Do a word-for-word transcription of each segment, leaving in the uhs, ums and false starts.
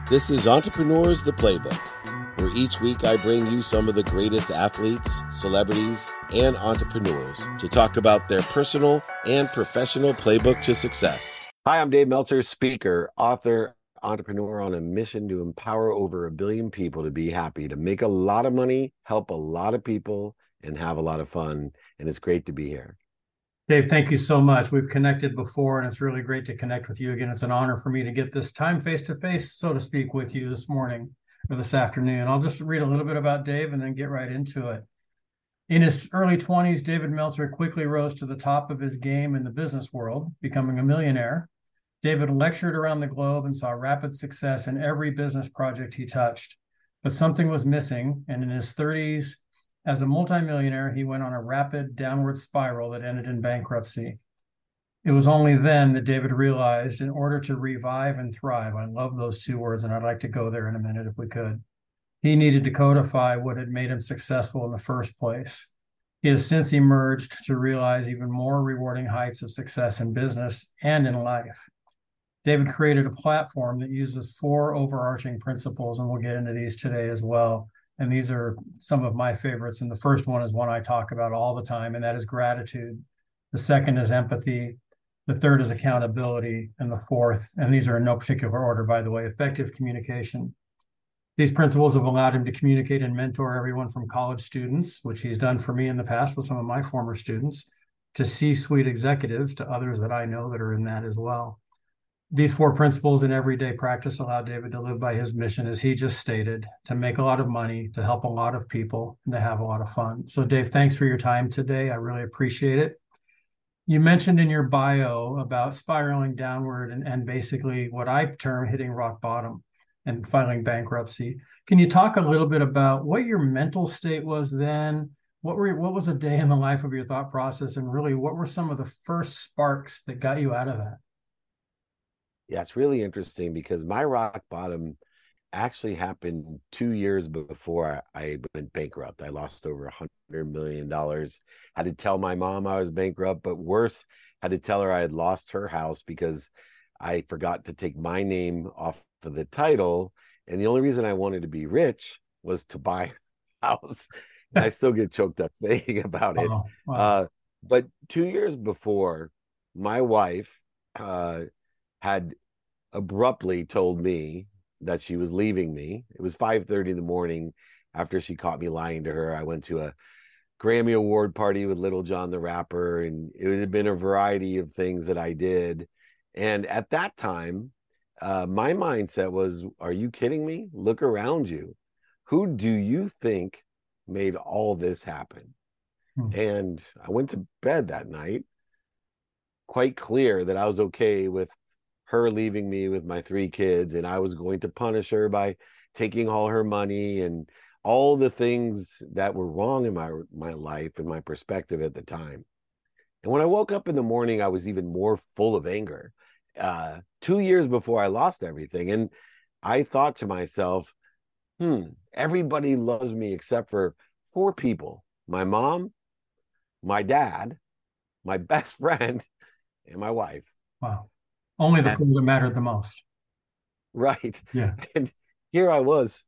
This is Entrepreneurs the Playbook, where each week I bring you some of the greatest athletes, celebrities, and entrepreneurs to talk about their personal and professional playbook to success. Hi, I'm Dave Meltzer, speaker, author, entrepreneur on a mission to empower over a billion people to be happy, to make a lot of money, help a lot of people, and have a lot of fun. And it's great to be here. Dave, thank you so much. We've connected before, and it's really great to connect with you again. It's an honor for me to get this time face-to-face, so to speak, with you this morning or this afternoon. I'll just read a little bit about Dave and then get right into it. In his early twenties, David Meltzer quickly rose to the top of his game in the business world, becoming a millionaire. David lectured around the globe and saw rapid success in every business project he touched. But something was missing, and in his thirties, as a multimillionaire, he went on a rapid downward spiral that ended in bankruptcy. It was only then that David realized in order to revive and thrive, I love those two words, and I'd like to go there in a minute if we could, he needed to codify what had made him successful in the first place. He has since emerged to realize even more rewarding heights of success in business and in life. David created a platform that uses four overarching principles, and we'll get into these today as well. And these are some of my favorites. And the first one is one I talk about all the time, and that is gratitude. The second is empathy. The third is accountability. And the fourth, and these are in no particular order, by the way, effective communication. These principles have allowed him to communicate and mentor everyone from college students, which he's done for me in the past with some of my former students, to C-suite executives, to others that I know that are in that as well. These four principles in everyday practice allow David to live by his mission, as he just stated, to make a lot of money, to help a lot of people, and to have a lot of fun. So, Dave, thanks for your time today. I really appreciate it. You mentioned in your bio about spiraling downward and, and basically what I term hitting rock bottom and filing bankruptcy. Can you talk a little bit about what your mental state was then? What were what was a day in the life of your thought process? And really, what were some of the first sparks that got you out of that? Yeah, it's really interesting because my rock bottom actually happened two years before I went bankrupt. I lost over a hundred million dollars. Had to tell my mom I was bankrupt, but worse, had to tell her I had lost her house because I forgot to take my name off of the title. And the only reason I wanted to be rich was to buy a house. And I still get choked up thinking about it. Wow. Wow. Uh, but two years before, my wife uh, had abruptly told me that she was leaving me. It was five thirty in the morning after she caught me lying to her. I went to a Grammy Award party with Little John the Rapper, and it had been a variety of things that I did. And at that time, uh, my mindset was, are you kidding me? Look around you. Who do you think made all this happen? Hmm. And I went to bed that night quite clear that I was okay with her leaving me with my three kids, and I was going to punish her by taking all her money and all the things that were wrong in my my life and my perspective at the time. And when I woke up in the morning, I was even more full of anger. Uh, two years before I lost everything, and I thought to myself, hmm, everybody loves me except for four people: my mom, my dad, my best friend, and my wife. Wow. Only the and, four that mattered the most. Right. Yeah. And here I was.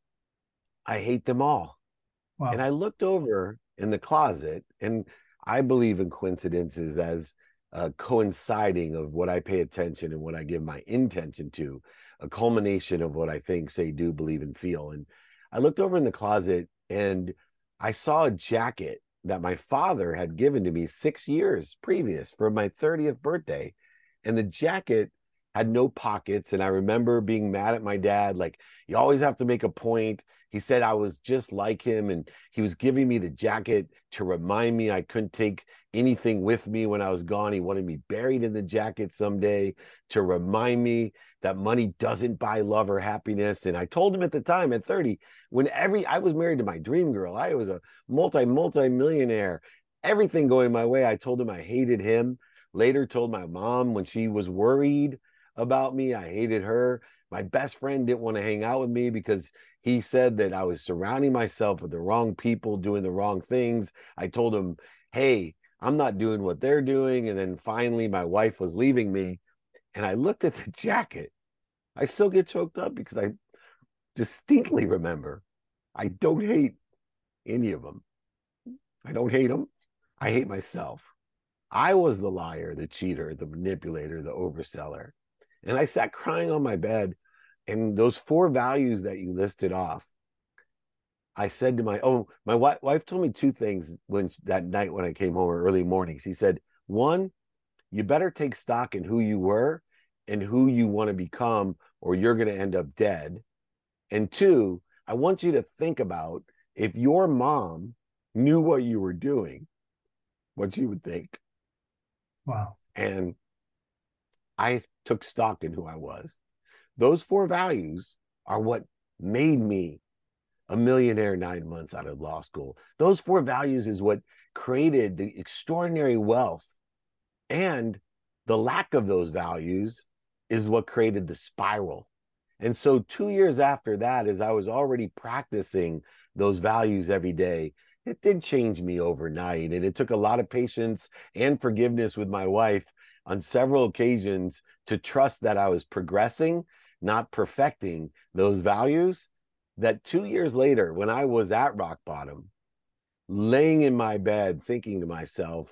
I hate them all. Wow. And I looked over in the closet, and I believe in coincidences as a coinciding of what I pay attention and what I give my intention to, a culmination of what I think, say, do, believe, and feel. And I looked over in the closet, and I saw a jacket that my father had given to me six years previous for my thirtieth birthday. And the jacket had no pockets. And I remember being mad at my dad, like, you always have to make a point. He said I was just like him, and he was giving me the jacket to remind me I couldn't take anything with me when I was gone. He wanted me buried in the jacket someday to remind me that money doesn't buy love or happiness. And I told him at the time, at thirty, when every I was married to my dream girl, I was a multi multi millionaire, everything going my way. I told him I hated him. Later told my mom when she was worried about me, I hated her. My best friend didn't want to hang out with me because he said that I was surrounding myself with the wrong people, doing the wrong things. I told him, hey, I'm not doing what they're doing. And then finally my wife was leaving me, and I looked at the jacket. I still get choked up because I distinctly remember, I don't hate any of them. I don't hate them. I hate myself. I was the liar, the cheater, the manipulator, the overseller. And I sat crying on my bed. And those four values that you listed off, I said to my, oh, my wife, wife told me two things when that night when I came home or early morning. She said, one, you better take stock in who you were and who you want to become, or you're going to end up dead. And two, I want you to think about if your mom knew what you were doing, what she would think. Wow. And I took stock in who I was. Those four values are what made me a millionaire nine months out of law school. Those four values is what created the extraordinary wealth. And the lack of those values is what created the spiral. And so two years after that, as I was already practicing those values every day, it did change me overnight. And it took a lot of patience and forgiveness with my wife on several occasions to trust that I was progressing, not perfecting those values. That two years later, when I was at rock bottom, laying in my bed, thinking to myself,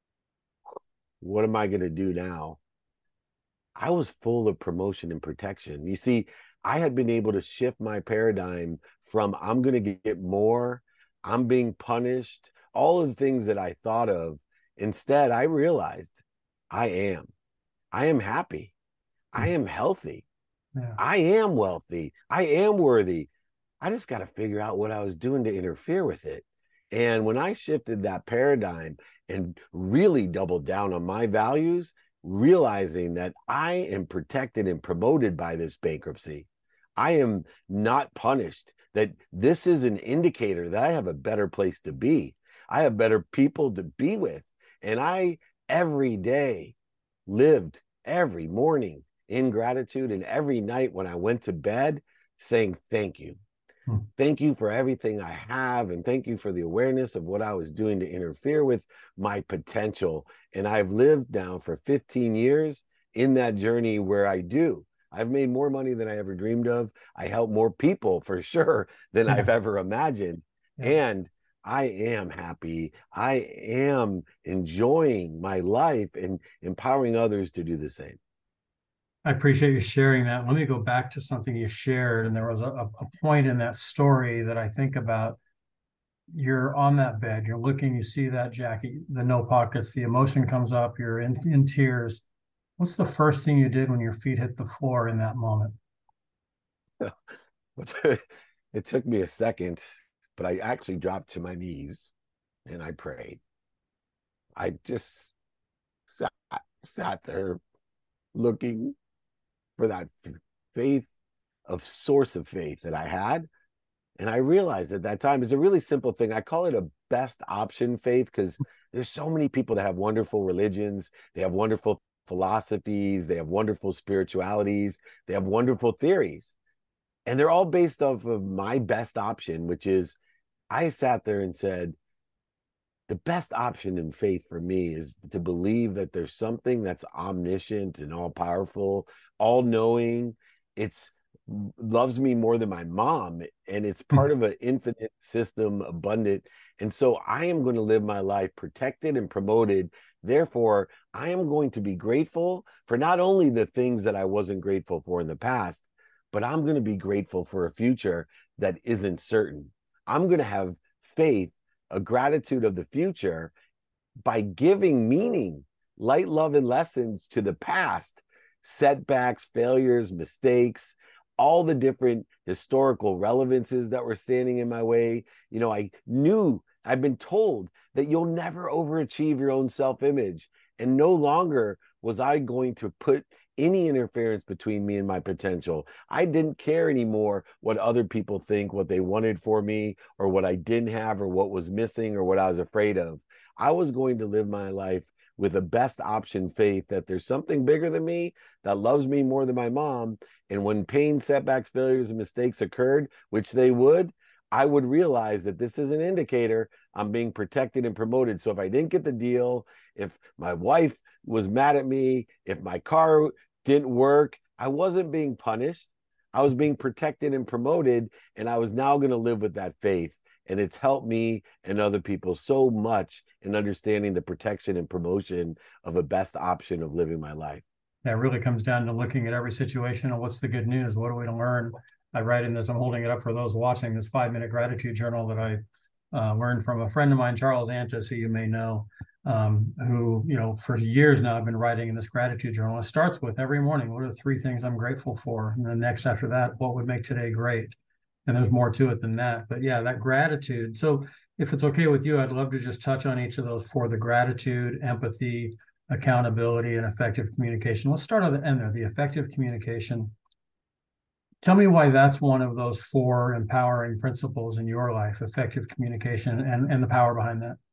what am I going to do now? I was full of promotion and protection. You see, I had been able to shift my paradigm from I'm going to get more, I'm being punished, all of the things that I thought of. Instead, I realized I am. I am happy. I am healthy. Yeah. I am wealthy. I am worthy. I just got to figure out what I was doing to interfere with it. And when I shifted that paradigm and really doubled down on my values, realizing that I am protected and promoted by this bankruptcy, I am not punished, that this is an indicator that I have a better place to be. I have better people to be with. And I, every day, lived every morning in gratitude, and every night when I went to bed saying, thank you. Thank you for everything I have, and thank you for the awareness of what I was doing to interfere with my potential. And I've lived now for fifteen years in that journey where I do. I've made more money than I ever dreamed of. I help more people for sure than yeah. I've ever imagined. Yeah. And I am happy. I am enjoying my life and empowering others to do the same. I appreciate you sharing that. Let me go back to something you shared. And there was a, a point in that story that I think about. You're on that bed, you're looking, you see that jacket, the no pockets, the emotion comes up, you're in, in tears. What's the first thing you did when your feet hit the floor in that moment? It took me a second, but I actually dropped to my knees and I prayed. I just sat, sat there looking for that faith of source of faith that I had. And I realized at that time, it's a really simple thing. I call it a best option faith because there's so many people that have wonderful religions. They have wonderful philosophies. They have wonderful spiritualities. They have wonderful theories. And they're all based off of my best option, which is I sat there and said, the best option in faith for me is to believe that there's something that's omniscient and all powerful, all knowing. It's loves me more than my mom, and it's part of an infinite system, abundant. And so I am going to live my life protected and promoted. Therefore, I am going to be grateful for not only the things that I wasn't grateful for in the past, but I'm going to be grateful for a future that isn't certain. I'm going to have faith, a gratitude of the future by giving meaning, light, love, and lessons to the past, setbacks, failures, mistakes, all the different historical relevances that were standing in my way. You know, I knew, I've been told that you'll never overachieve your own self-image. And no longer was I going to put any interference between me and my potential. I didn't care anymore what other people think, what they wanted for me, or what I didn't have, or what was missing, or what I was afraid of. I was going to live my life with a best option faith that there's something bigger than me that loves me more than my mom. And when pain, setbacks, failures, and mistakes occurred, which they would, I would realize that this is an indicator I'm being protected and promoted. So if I didn't get the deal, if my wife was mad at me, if my car didn't work, I wasn't being punished. I was being protected and promoted, and I was now going to live with that faith. And it's helped me and other people so much in understanding the protection and promotion of a best option of living my life. That really comes down to looking at every situation and what's the good news? What are we to learn? I write in this, I'm holding it up for those watching, this five minute gratitude journal that I uh, learned from a friend of mine, Charles Antis, who you may know, um, who, you know, for years now I've been writing in this gratitude journal. It starts with every morning, what are the three things I'm grateful for? And then next after that, what would make today great? And there's more to it than that. But yeah, that gratitude. So if it's okay with you, I'd love to just touch on each of those four: the gratitude, empathy, accountability, and effective communication. Let's start on the end there, the effective communication. Tell me why that's one of those four empowering principles in your life: effective communication, and, and the power behind that.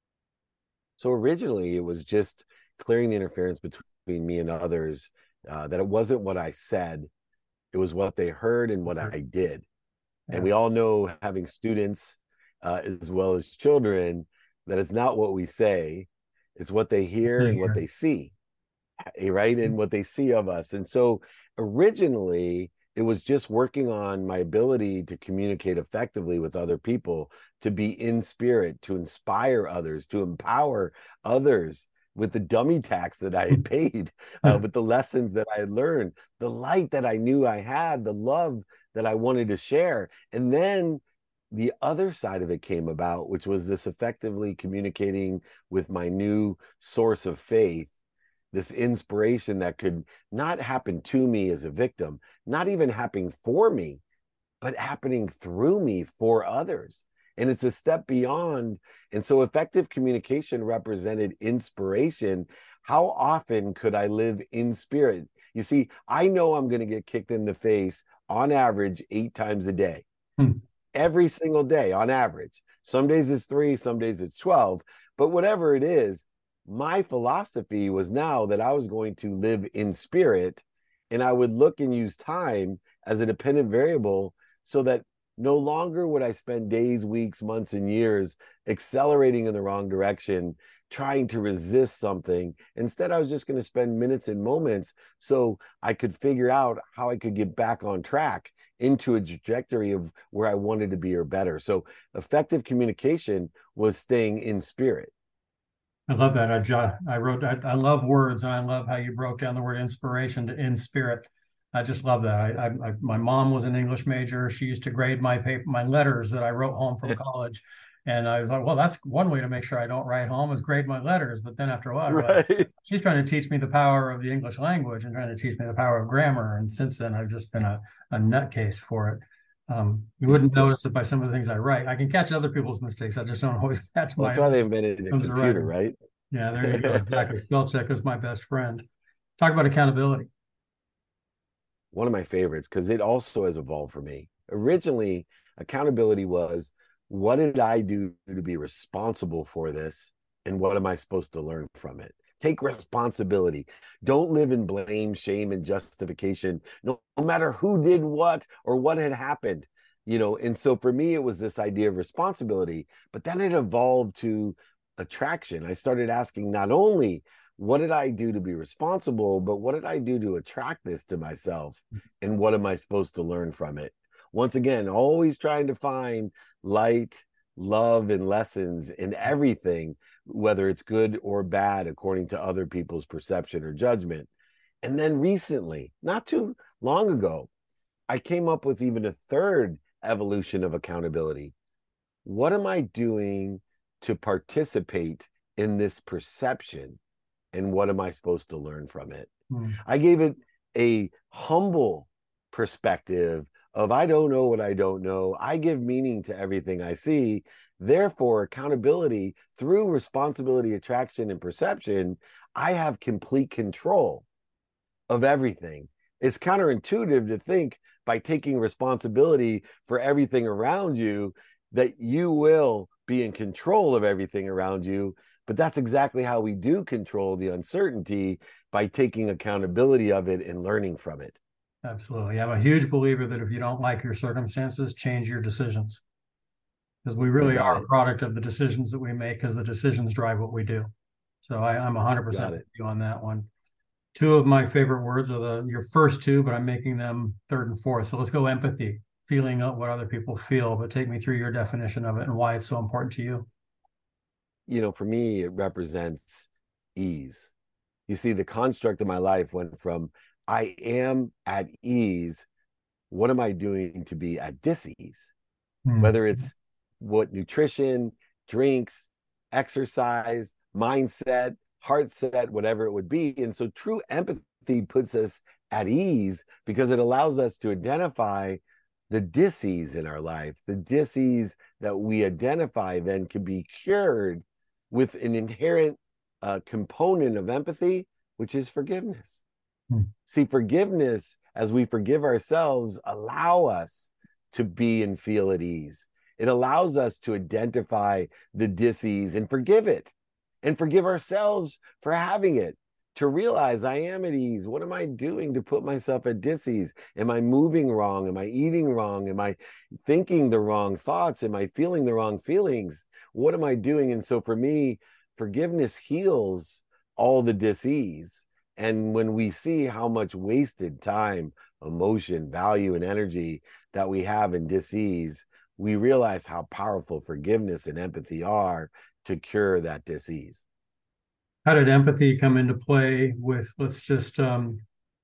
So originally it was just clearing the interference between me and others, uh, that it wasn't what I said, it was what they heard and what I did. Yeah. And we all know, having students uh, as well as children, that it's not what we say, it's what they hear and what they see, right? And what they see of us. And so originally it was just working on my ability to communicate effectively with other people, to be in spirit, to inspire others, to empower others with the dummy tax that I had paid, uh, with the lessons that I had learned, the light that I knew I had, the love that I wanted to share. And then the other side of it came about, which was this effectively communicating with my new source of faith, this inspiration that could not happen to me as a victim, not even happening for me, but happening through me for others. And it's a step beyond. And so effective communication represented inspiration. How often could I live in spirit? You see, I know I'm going to get kicked in the face on average eight times a day. Hmm. Every single day on average. Some days it's three, some days it's twelve, but whatever it is, my philosophy was now that I was going to live in spirit, and I would look and use time as a dependent variable, so that no longer would I spend days, weeks, months, and years accelerating in the wrong direction, trying to resist something. Instead, I was just going to spend minutes and moments so I could figure out how I could get back on track into a trajectory of where I wanted to be or better. So effective communication was staying in spirit. I love that. I, I wrote, I, I love words, and I love how you broke down the word inspiration to in spirit. I just love that. I, I, I my mom was an English major. She used to grade my paper, my letters that I wrote home from college. And I was like, well, that's one way to make sure I don't write home, is grade my letters. But then after a while, right. like, she's trying to teach me the power of the English language and trying to teach me the power of grammar. And since then, I've just been a, a nutcase for it. Um, you wouldn't notice it by some of the things I write. I can catch other people's mistakes. I just don't always catch well, my. That's why they invented a computer, right? Yeah, there you go. Exactly. Spell check is my best friend. Talk about accountability. One of my favorites, because it also has evolved for me. Originally, accountability was, what did I do to be responsible for this? And what am I supposed to learn from it? Take responsibility. Don't live in blame, shame, and justification, no, no matter who did what or what had happened. You know, and so for me, it was this idea of responsibility, but then it evolved to attraction. I started asking, not only what did I do to be responsible, but what did I do to attract this to myself? And what am I supposed to learn from it? Once again, always trying to find light, love, and lessons in everything, whether it's good or bad, according to other people's perception or judgment. And then recently, not too long ago, I came up with even a third evolution of accountability. What am I doing to participate in this perception? And what am I supposed to learn from it? Mm. I gave it a humble perspective of, I don't know what I don't know. I give meaning to everything I see. Therefore, accountability through responsibility, attraction, and perception, I have complete control of everything. It's counterintuitive to think by taking responsibility for everything around you that you will be in control of everything around you. But that's exactly how we do control the uncertainty, by taking accountability of it and learning from it. Absolutely. I'm a huge believer that if you don't like your circumstances, change your decisions. Because we really are it. a product of the decisions that we make, because the decisions drive what we do. So I, I'm one hundred percent with you on that one. Two of my favorite words are the your first two, but I'm making them third and fourth. So let's go empathy, feeling what other people feel, but take me through your definition of it and why it's so important to you. You know, for me, it represents ease. You see, the construct of my life went from I am at ease. What am I doing to be at dis-ease? Hmm. Whether it's what nutrition, drinks, exercise, mindset, heart set, whatever it would be. And so true empathy puts us at ease because it allows us to identify the dis-ease in our life. The dis-ease that we identify then can be cured with an inherent uh, component of empathy, which is forgiveness. Hmm. See, forgiveness, as we forgive ourselves, allow us to be and feel at ease. It allows us to identify the dis-ease and forgive it, and forgive ourselves for having it, to realize I am at ease. What am I doing to put myself at dis-ease? Am I moving wrong? Am I eating wrong? Am I thinking the wrong thoughts? Am I feeling the wrong feelings? What am I doing? And so for me, forgiveness heals all the dis-ease. And when we see how much wasted time, emotion, value, and energy that we have in dis-ease, we realize how powerful forgiveness and empathy are to cure that dis-ease. How did empathy come into play with, let's just, um,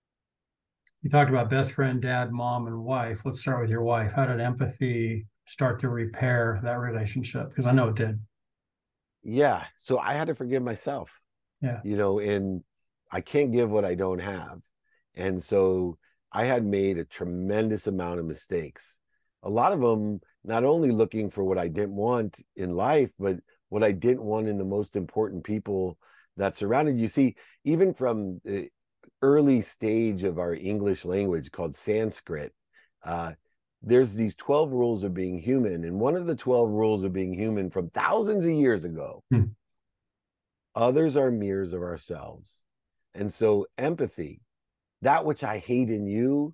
you talked about best friend, dad, mom, and wife. Let's start with your wife. How did empathy start to repair that relationship? Because I know it did. Yeah. So I had to forgive myself, Yeah. you know, and I can't give what I don't have. And so I had made a tremendous amount of mistakes. A lot of them, not only looking for what I didn't want in life, but what I didn't want in the most important people that surrounded you. See, even from the early stage of our English language called Sanskrit, uh, there's these twelve rules of being human. And one of the twelve rules of being human from thousands of years ago, Hmm. others are mirrors of ourselves. And so empathy, that which I hate in you,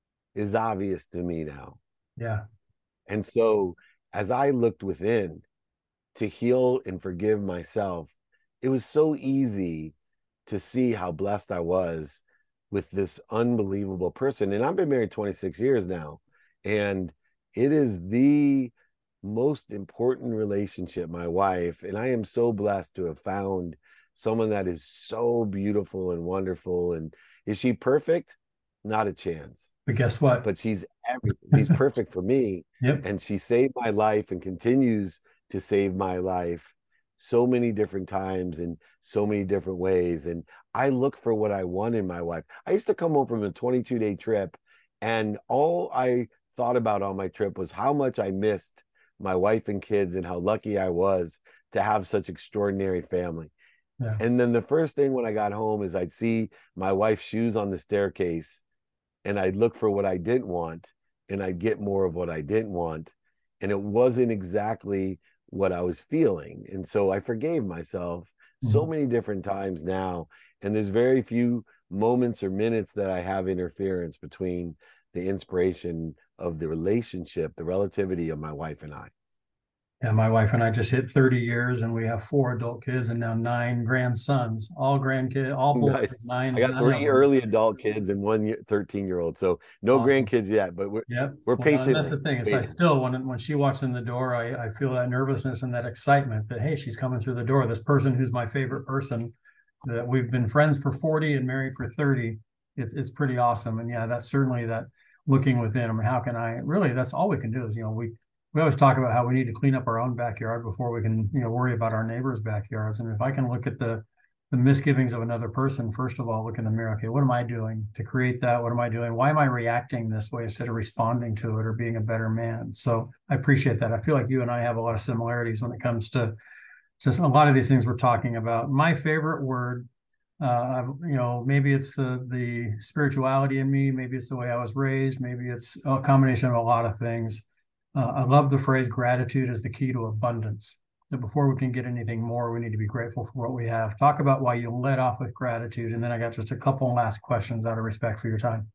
is obvious to me now. Yeah. And so as I looked within to heal and forgive myself, it was so easy to see how blessed I was with this unbelievable person. And I've been married twenty-six years now, and it is the most important relationship, my wife. And I am so blessed to have found someone that is so beautiful and wonderful. And is she perfect? Not a chance. But guess what? But she's every she's perfect for me. Yep. And she saved my life and continues to save my life so many different times in so many different ways. And I look for what I want in my wife. I used to come home from a twenty-two day trip, and all I thought about on my trip was how much I missed my wife and kids and how lucky I was to have such extraordinary family. Yeah. And then the first thing when I got home is I'd see my wife's shoes on the staircase, and I'd look for what I didn't want, and I'd get more of what I didn't want. And it wasn't exactly what I was feeling. And so I forgave myself so Mhm. many different times now. And there's very few moments or minutes that I have interference between the inspiration of the relationship, the relativity of my wife and I. Yeah, my wife and I just hit thirty years, and we have four adult kids and now nine grandsons, all grandkids, all boys, Nice. I nine, got nine of three them. early adult kids and one thirteen year old. So no Awesome. grandkids yet, but we're, Yep. we're Well, and that's the patiently thing. It's like waiting. still when when she walks in the door, I, I feel that nervousness and that excitement that hey, she's coming through the door. This person who's my favorite person, that we've been friends for forty and married for thirty. It's it's pretty awesome. And yeah, that's certainly that looking within. I mean, how can I really? That's all we can do is you know we we always talk about how we need to clean up our own backyard before we can you know worry about our neighbors' backyards. And if I can look at the the misgivings of another person, first of all, look in the mirror. Okay, what am I doing to create that? What am I doing? Why am I reacting this way instead of responding to it or being a better man? So I appreciate that. I feel like you and I have a lot of similarities when it comes to just a lot of these things we're talking about. My favorite word, uh, you know, maybe it's the the spirituality in me, maybe it's the way I was raised, maybe it's a combination of a lot of things. Uh, I love the phrase gratitude is the key to abundance. That before we can get anything more, we need to be grateful for what we have. Talk about why you led off with gratitude, and then I got just a couple last questions out of respect for your time.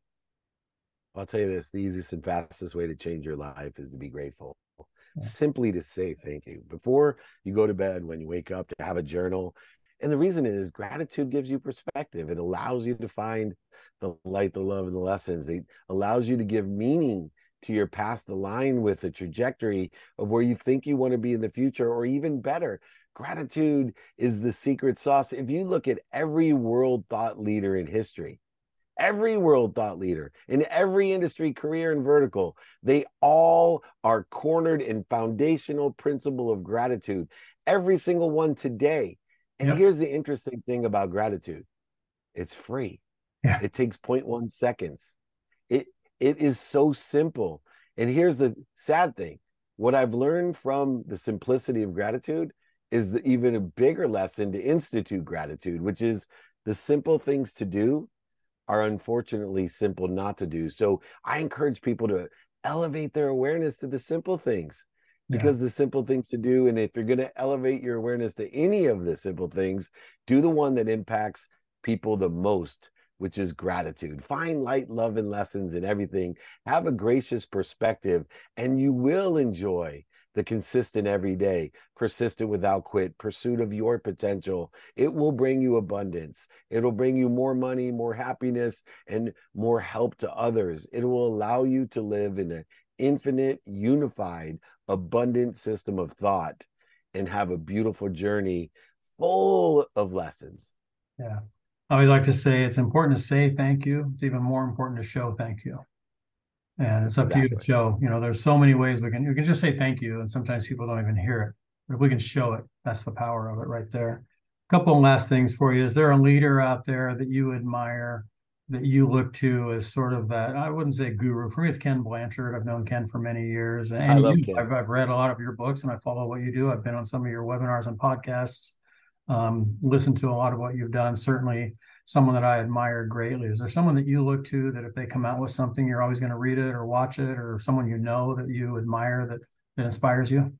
I'll tell you this, the easiest and fastest way to change your life is to be grateful. Yeah. Simply to say thank you. Before you go to bed, when you wake up, to have a journal And the reason is gratitude gives you perspective. It allows you to find the light, the love, and the lessons. It allows you to give meaning to your past, align with the trajectory of where you think you want to be in the future, or even better. Gratitude is the secret sauce. If you look at every world thought leader in history, every world thought leader in every industry, career, and vertical, they all are cornered in foundational principle of gratitude. Every single one today. And yep. Here's the interesting thing about gratitude. It's free. Yeah. It takes zero point one seconds. It it is so simple. And here's the sad thing. What I've learned from the simplicity of gratitude is the, even a bigger lesson to institute gratitude, which is the simple things to do are unfortunately simple not to do. So I encourage people to elevate their awareness to the simple things. Because yeah. the simple things to do, and if you're going to elevate your awareness to any of the simple things, do the one that impacts people the most, which is gratitude. Find light, love, and lessons in everything. Have a gracious perspective, and you will enjoy the consistent everyday, persistent without quit, pursuit of your potential. It will bring you abundance. It'll bring you more money, more happiness, and more help to others. It will allow you to live in an infinite, unified, abundant system of thought and have a beautiful journey full of lessons. Yeah. I always like to say it's important to say thank you. It's even more important to show thank you. And it's up exactly. to you to show. You know, there's so many ways we can, we can just say thank you, and sometimes people don't even hear it. But if we can show it, that's the power of it right there. A couple of last things for you. Is there a leader out there that you admire, that you look to as sort of that, I wouldn't say guru. For me, it's Ken Blanchard. I've known Ken for many years. And I love you, Ken. I've, I've read a lot of your books and I follow what you do. I've been on some of your webinars and podcasts, um, listened to a lot of what you've done. Certainly someone that I admire greatly. Is there someone that you look to that if they come out with something, you're always going to read it or watch it, or someone you know that you admire that, that inspires you?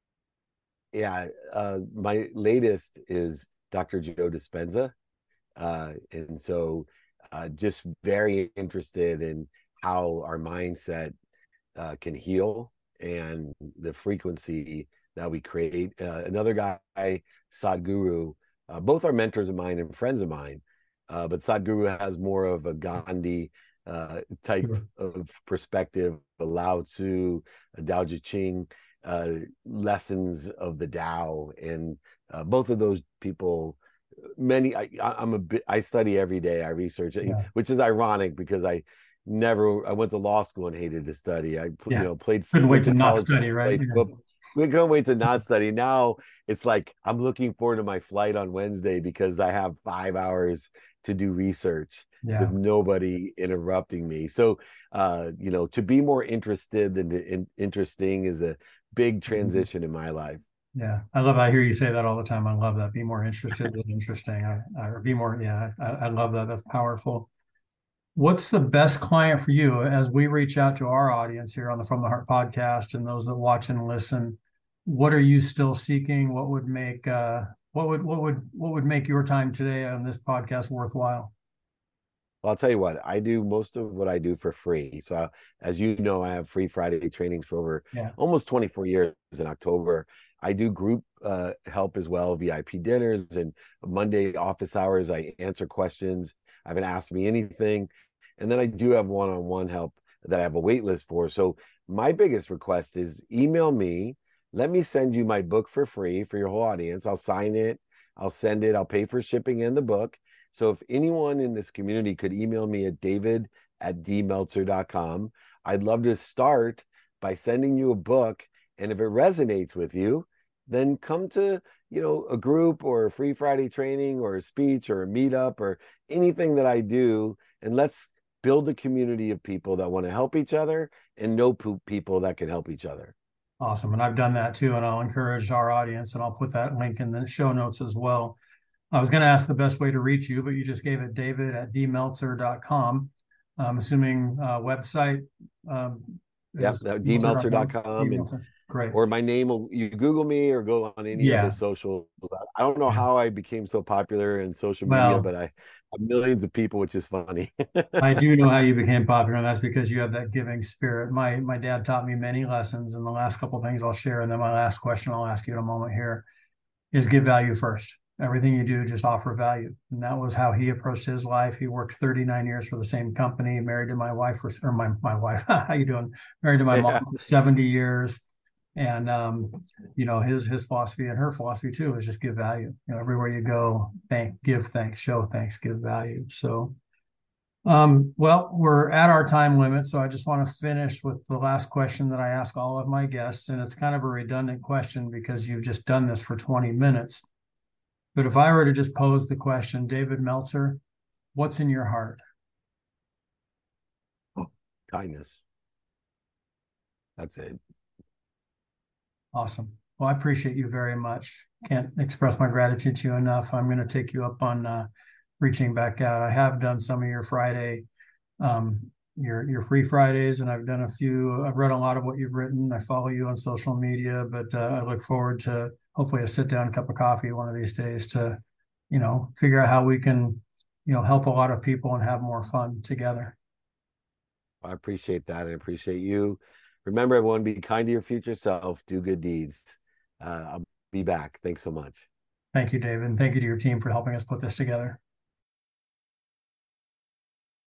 Yeah. Uh, my latest is Doctor Joe Dispenza. Uh, and so Uh, just very interested in how our mindset uh, can heal and the frequency that we create. Uh, another guy, Sadhguru, uh, both are mentors of mine and friends of mine, uh, but Sadhguru has more of a Gandhi uh, type sure. of perspective, a Lao Tzu, a Tao Te Ching, uh, lessons of the Tao, and uh, both of those people. Many, I, I'm a bit, I study every day, I research, yeah. which is ironic because I never, I went to law school and hated to study. I, yeah. you know, played, couldn't wait to, to not study, right? Played, yeah. We couldn't wait to not study. Now it's like, I'm looking forward to my flight on Wednesday because I have five hours to do research yeah. with nobody interrupting me. So, uh, you know, to be more interested than in, interesting is a big transition mm-hmm. in my life. Yeah, I love. I hear you say that all the time. I love that. Be more interested than interesting. I, I, or be more. Yeah, I, I love that. That's powerful. What's the best client for you as we reach out to our audience here on the From the Heart podcast and those that watch and listen? What are you still seeking? What would make uh, what would what would what would make your time today on this podcast worthwhile? Well, I'll tell you what, I do most of what I do for free. So uh, as you know, I have free Friday trainings for over yeah. almost twenty-four years. In October, I do group uh, help as well, V I P dinners and Monday office hours. I answer questions. I haven't asked me anything. And then I do have one-on-one help that I have a wait list for. So my biggest request is email me. Let me send you my book for free for your whole audience. I'll sign it. I'll send it. I'll pay for shipping and the book. So if anyone in this community could email me at david at d meltzer dot com, I'd love to start by sending you a book. And if it resonates with you, then come to, you know, a group or a free Friday training or a speech or a meetup or anything that I do. And let's build a community of people that want to help each other and know people that can help each other. Awesome. And I've done that too. And I'll encourage our audience, and I'll put that link in the show notes as well. I was going to ask the best way to reach you, but you just gave it, david at d meltzer dot com. I'm assuming uh, website. Um, yep, d meltzer dot com. And great. Or my name, will, you Google me or go on any yeah. of the socials. I don't know how I became so popular in social media, well, but I have millions of people, which is funny. I do know how you became popular, and that's because you have that giving spirit. My my dad taught me many lessons, and the last couple of things I'll share, and then my last question I'll ask you in a moment here is give value first. everything you do, just offer value. And that was how he approached his life. He worked thirty-nine years for the same company, married to my wife for, or my, my wife, how you doing? Married to my mom Yeah. for seventy years. And, um, you know, his, his philosophy and her philosophy too, is just give value. You know, everywhere you go, thank, give thanks, show thanks, give value. So, um, well, we're at our time limit, so I just want to finish with the last question that I ask all of my guests, and it's kind of a redundant question because you've just done this for twenty minutes. But if I were to just pose the question, David Meltzer, what's in your heart? Oh, kindness. That's it. Awesome. Well, I appreciate you very much. Can't express my gratitude to you enough. I'm going to take you up on uh, reaching back out. I have done some of your Friday, um, your your free Fridays, and I've done a few. I've read a lot of what you've written. I follow you on social media, but uh, I look forward to hopefully a sit down cup of coffee one of these days to, you know, figure out how we can, you know, help a lot of people and have more fun together. I appreciate that. I appreciate you. Remember, everyone, be kind to your future self, do good deeds. Uh, I'll be back. Thanks so much. Thank you, David. And thank you to your team for helping us put this together.